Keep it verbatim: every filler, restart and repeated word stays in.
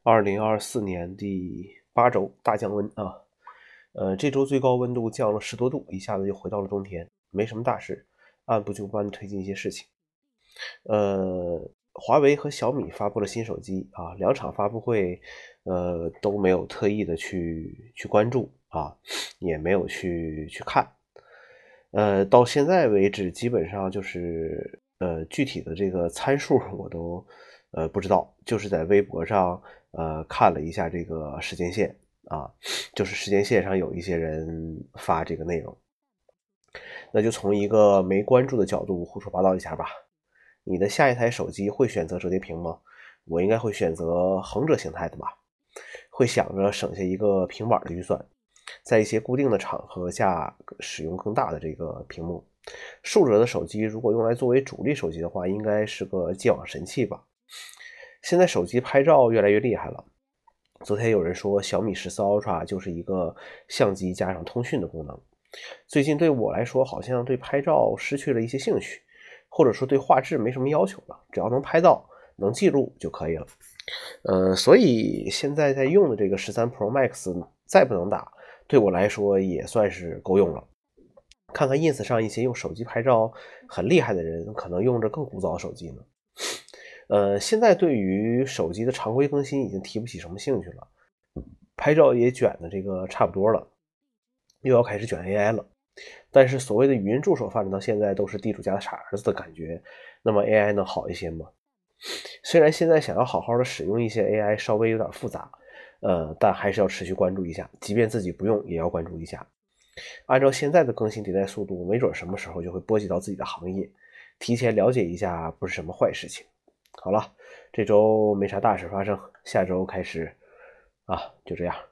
二零二四年第八周大降温啊，呃，这周最高温度降了十多度，一下子就回到了冬天，没什么大事，按部就班推进一些事情。呃，华为和小米发布了新手机啊，两场发布会，呃，都没有特意的去去关注啊，也没有去去看。呃，到现在为止，基本上就是呃具体的这个参数我都呃不知道，就是在微博上呃看了一下这个时间线啊，就是时间线上有一些人发这个内容，那就从一个没关注的角度胡说八道一下吧。你的下一台手机会选择折叠屏吗？我应该会选择横折形态的吧，会想着省下一个平板的预算，在一些固定的场合下使用更大的这个屏幕。竖折的手机如果用来作为主力手机的话，应该是个既往神器吧。现在手机拍照越来越厉害了。昨天有人说小米十四 Ultra 就是一个相机加上通讯的功能。最近对我来说，好像对拍照失去了一些兴趣，或者说对画质没什么要求了，只要能拍到、能记录就可以了。呃，所以现在在用的这个十三 Pro Max 再不能打，对我来说也算是够用了。看看 ins 上一些用手机拍照很厉害的人，可能用着更古早的手机呢。呃，现在对于手机的常规更新已经提不起什么兴趣了，拍照也卷的这个差不多了，又要开始卷 A I 了。但是所谓的语音助手发展到现在都是地主家的傻儿子的感觉，那么 A I 能好一些吗？虽然现在想要好好的使用一些 A I 稍微有点复杂，呃，但还是要持续关注一下，即便自己不用也要关注一下。按照现在的更新迭代速度，没准什么时候就会波及到自己的行业，提前了解一下不是什么坏事情。好了，这周没啥大事发生，下周开始啊，就这样。